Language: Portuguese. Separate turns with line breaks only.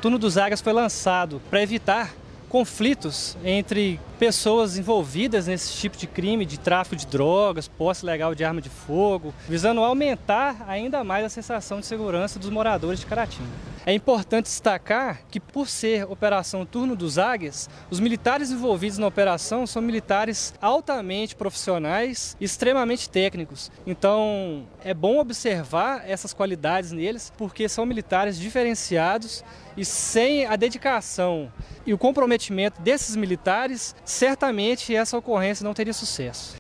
Turno dos Águias foi lançado para evitar conflitos entre pessoas envolvidas nesse tipo de crime, de tráfico de drogas, posse ilegal de arma de fogo, visando aumentar ainda mais a sensação de segurança dos moradores de Caratinga. É importante destacar que, por ser Operação Turno dos Águias, os militares envolvidos na operação são militares altamente profissionais e extremamente técnicos. Então, é bom observar essas qualidades neles, porque são militares diferenciados e sem a dedicação e o comprometimento desses militares, certamente essa ocorrência não teria sucesso.